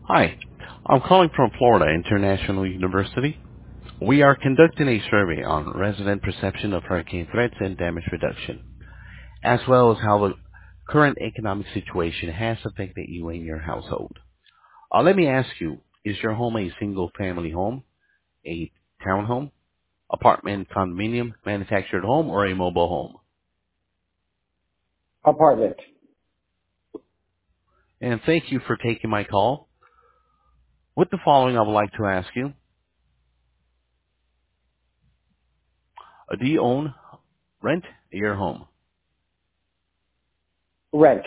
Hi, I'm calling from Florida International University. We are conducting a survey on resident perception of hurricane threats and damage reduction, as well as how the current economic situation has affected you and your household. Let me ask you, is your home a single-family home, a townhome, apartment, condominium, manufactured home, or a mobile home? Apartment. And thank you for taking my call. With the following, I would like to ask you, do you own, rent your home? Rent.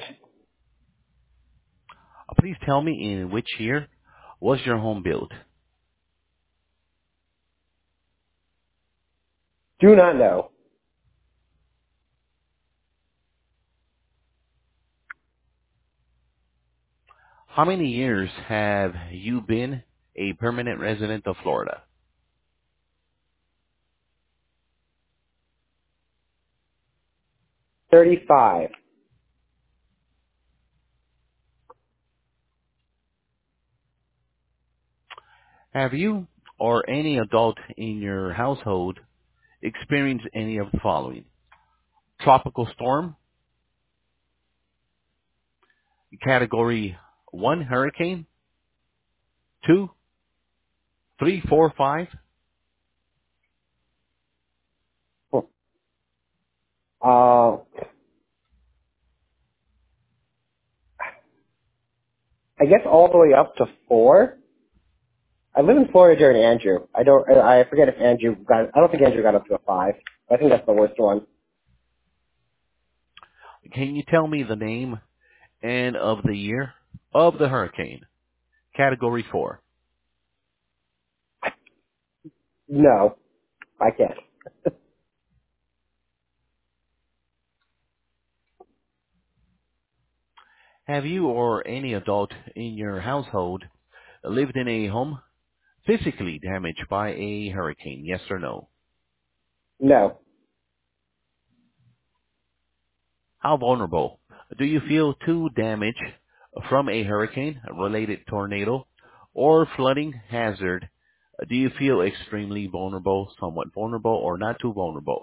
Please tell me, in which year was your home built? Do not know. How many years have you been a permanent resident of Florida? 35. Have you or any adult in your household experienced any of the following? Tropical storm, category 1 hurricane, 2, 3, 4, 5. Uh, I guess all the way up to 4. I live in Florida during Andrew. I forget if Andrew got, I don't think Andrew got up to a 5. I think that's the worst one. Can you tell me the name and of the year of the hurricane? Category 4. No, I can't. Have you or any adult in your household lived in a home physically damaged by a hurricane? Yes or no? No. How vulnerable do you feel to damage from a hurricane, a related tornado, or flooding hazard? Do you feel extremely vulnerable, somewhat vulnerable, or not too vulnerable?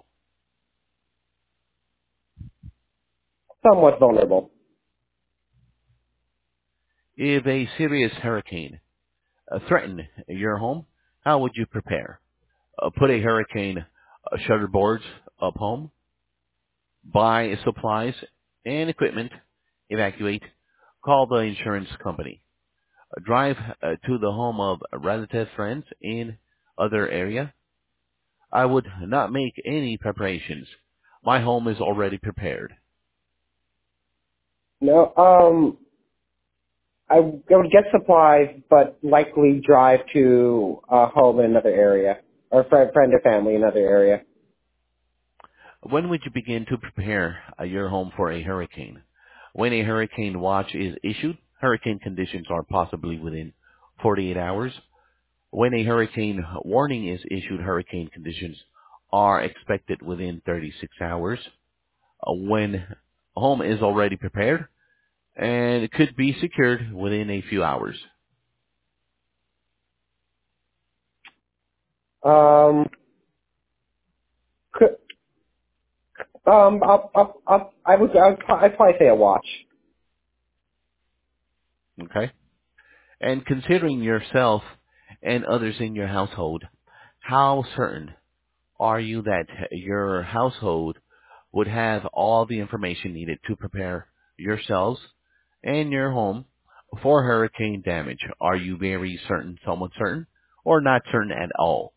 Somewhat vulnerable. If a serious hurricane threatened your home, how would you prepare? Put a hurricane shutter boards up home, buy supplies and equipment, evacuate, call the insurance company. Drive to the home of relative friends in other area. I would not make any preparations. My home is already prepared. No, I would get supplies, but likely drive to a home in another area. Or friend or family in another area. When would you begin to prepare your home for a hurricane? When a hurricane watch is issued, hurricane conditions are possibly within 48 hours. When a hurricane warning is issued, hurricane conditions are expected within 36 hours. When home is already prepared, and it could be secured within a few hours. Um, could, I'd probably say a watch. Okay? And considering yourself and others in your household, how certain are you that your household would have all the information needed to prepare yourselves and your home for hurricane damage? Are you very certain, somewhat certain, or not certain at all?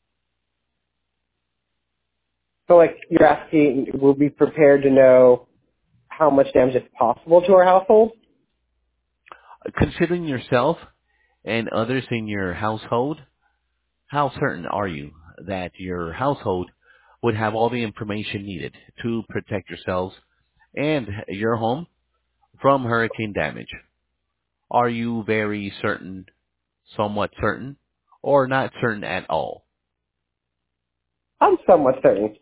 So, like, you're asking, we'll be prepared to know how much damage is possible to our household? Considering yourself and others in your household, how certain are you that your household would have all the information needed to protect yourselves and your home from hurricane damage? Are you very certain, somewhat certain, or not certain at all? I'm somewhat certain.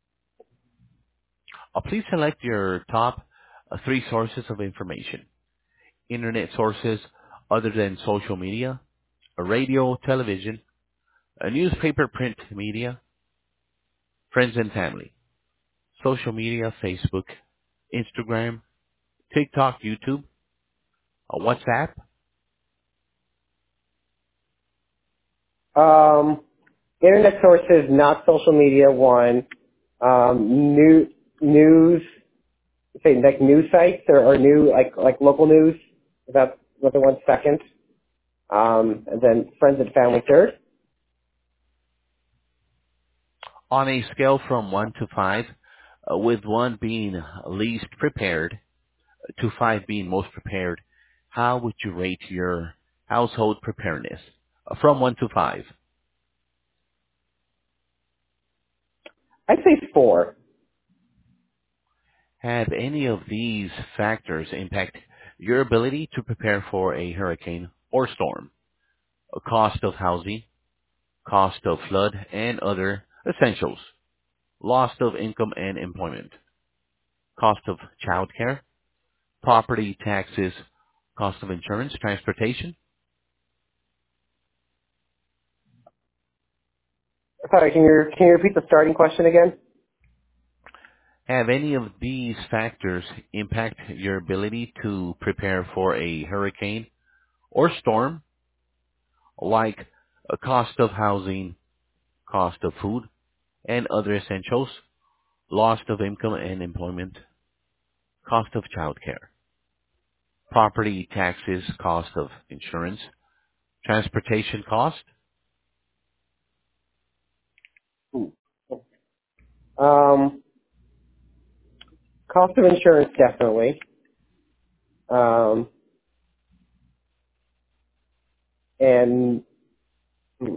Please select your top three sources of information. Internet sources other than social media, radio, television, a newspaper, print media, friends and family, social media, Facebook, Instagram, TikTok, YouTube, WhatsApp, Internet sources, not social media. One, news, say like news sites or new like local news. That's another one second. And then friends and family third. on a scale from 1 to 5, with 1 being least prepared to 5 being most prepared, how would you rate your household preparedness? From 1 to 5. I'd say four. Have any of these factors impact your ability to prepare for a hurricane or storm? A cost of housing, cost of flood and other essentials, loss of income and employment, cost of childcare, property taxes, cost of insurance, transportation. Sorry, can you repeat the starting question again? Have any of these factors impact your ability to prepare for a hurricane or storm, like a cost of housing, cost of food and other essentials, loss of income and employment, cost of childcare, property taxes, cost of insurance, transportation cost? Hmm. Um, Cost of insurance definitely. Um, and hmm.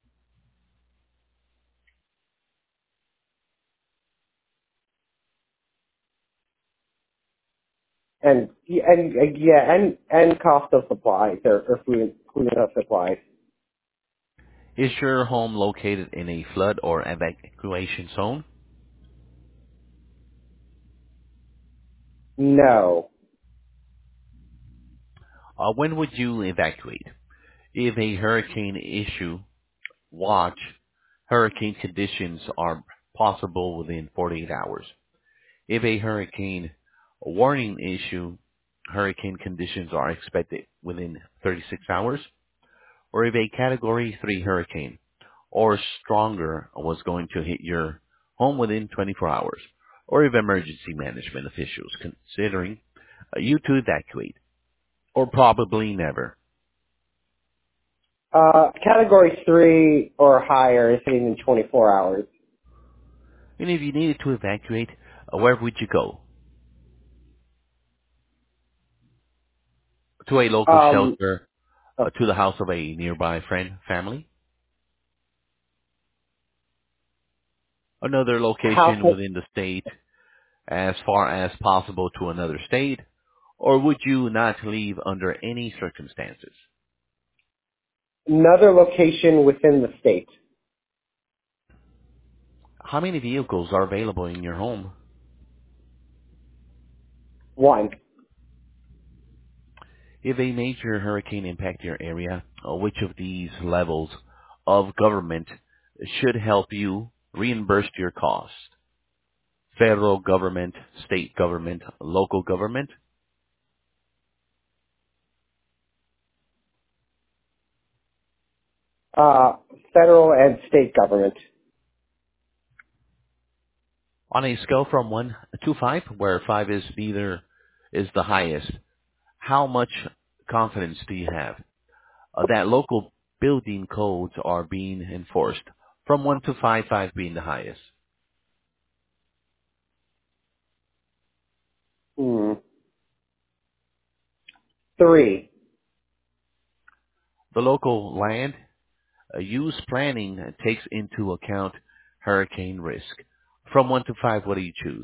and cost of supplies or food and supplies. Is your home located in a flood or evacuation zone? No. When would you evacuate? If a hurricane issue watch, hurricane conditions are possible within 48 hours. If a hurricane warning issue, hurricane conditions are expected within 36 hours. Or if a Category 3 hurricane or stronger was going to hit your home within 24 hours. Or if emergency management officials considering you to evacuate. Or probably never. Category 3 or higher is hitting in 24 hours. And if you needed to evacuate, where would you go? To a local Um, shelter, oh, to the house of a nearby friend, family, another house, location within the state, as far as possible to another state, or would you not leave under any circumstances? another location within the state. How many vehicles are available in your home? One. If a major hurricane impact your area, which of these levels of government should help you reimburse your cost? Federal government, state government, local government? Uh, Federal and state government. On a scale from 1 to 5, where 5 is the highest, how much confidence do you have that local building codes are being enforced? From 1 to 5, 5 being the highest. Hmm. 3. The local land use planning takes into account hurricane risk. From 1 to 5, what do you choose?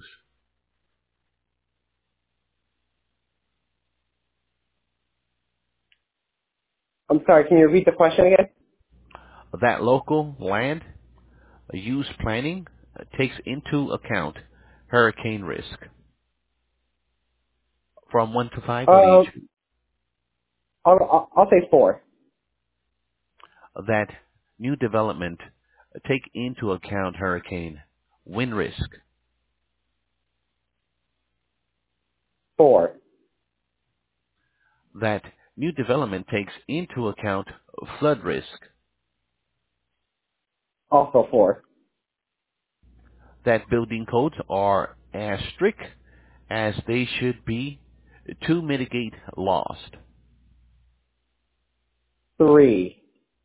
I'm sorry, can you repeat the question again? That local land use planning takes into account hurricane risk. From 1 to 5, what do you Uh, choose? I'll say 4. That new development take into account hurricane wind risk. 4. That new development takes into account flood risk. Also 4. That building codes are as strict as they should be to mitigate loss. 3.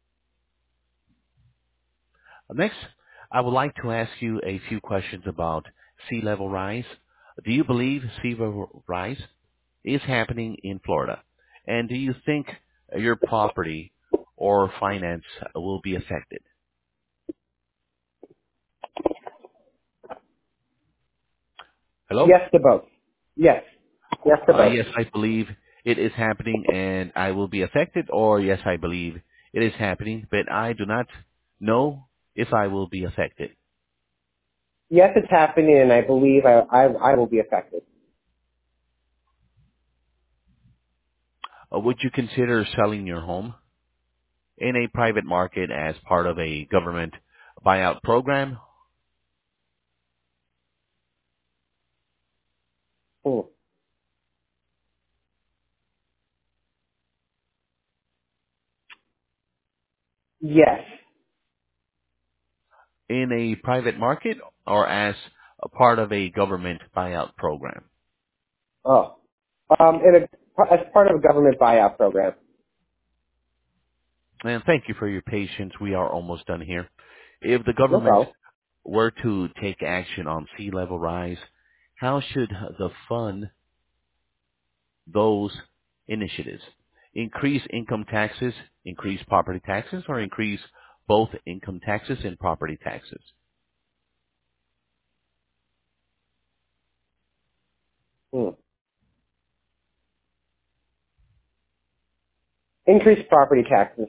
Next, I would like to ask you a few questions about sea level rise. Do you believe sea level rise is happening in Florida? And do you think your property or finance will be affected? Hello? Yes to both. Yes. Yes to both. Yes, I believe it is happening and I will be affected, or yes, I believe it is happening, but I do not know if I will be affected. Yes, it's happening, and I believe I will be affected. Would you consider selling your home in a private market as part of a government buyout program? Hmm. Yes. In a private market or as a part of a government buyout program? Oh. As part of a government buyout program. And thank you for your patience. We are almost done here. If the No government problem. were to take action on sea level rise, how should the fund those initiatives? Increase income taxes, increase property taxes, or increase both income taxes and property taxes? Hmm. Increase property taxes.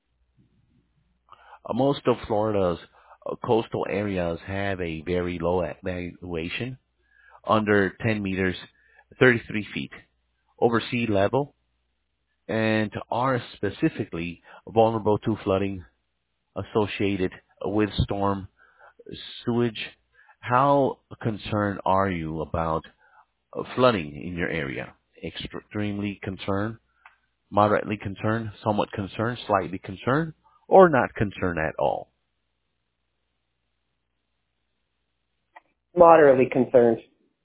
Most of Florida's coastal areas have a very low valuation, under 10 meters, 33 feet over sea level, and are specifically vulnerable to flooding associated with storm sewage. How concerned are you about flooding in your area? Extremely concerned, moderately concerned, somewhat concerned, slightly concerned, or not concerned at all? Moderately concerned.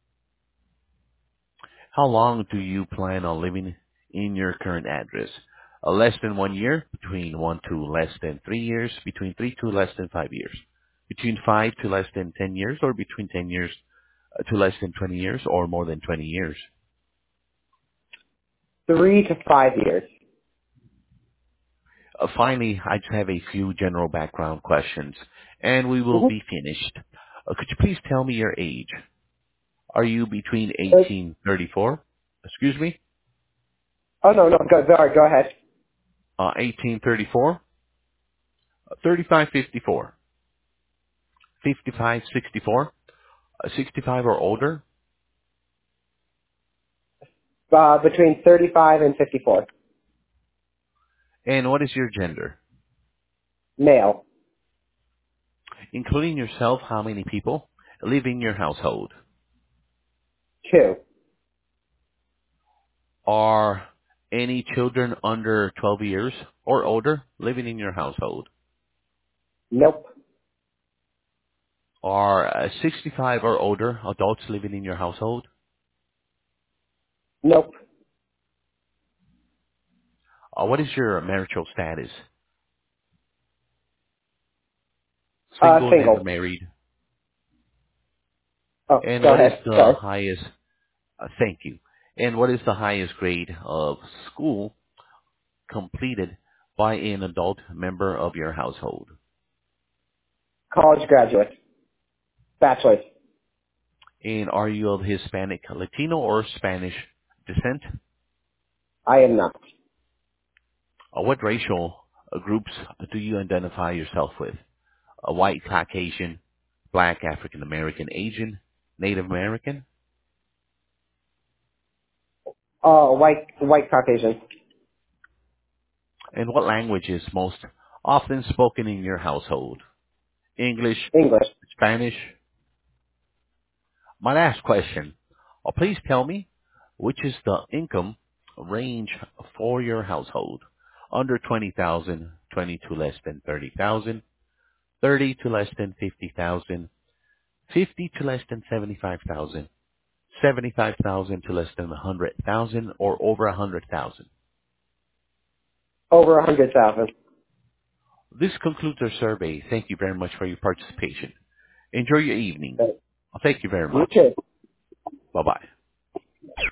How long do you plan on living in your current address? Less than 1 year, between 1 to less than 3 years, between 3 to less than 5 years, between 5 to less than 10 years, or between 10 years to less than 20 years, or more than 20 years. 3 to 5 years. Finally, I just have a few general background questions, and we will Mm-hmm. be finished. Could you please tell me your age? Are you between 1834, excuse me, Oh, no, no, sorry, go ahead. 1834, 3554, 5564, 65 or older? Between 35 and 54. And what is your gender? Male. Including yourself, how many people live in your household? 2. Are any children under 12 years or older living in your household? Nope. Are 65 or older adults living in your household? Nope. What is your marital status? Single, never Single. married. Oh, And go what is ahead. the Sorry. highest, thank you. And what is the highest grade of school completed by an adult member of your household? College graduate. Bachelor's. And are you of Hispanic, Latino, or Spanish descent? I am not. What racial groups do you identify yourself with? White, Caucasian, Black, African American, Asian, Native American? White Caucasian. And what language is most often spoken in your household? English, English. Spanish? My last question. Please tell me, which is the income range for your household? Under 20,000, 20 to less than 30,000, 30 to less than 50,000, 50 to less than 75,000, 75,000 to less than 100,000, or over 100,000. Over 100,000. This concludes our survey. Thank you very much for your participation. Enjoy your evening. Thank you very You much. too. Bye-bye.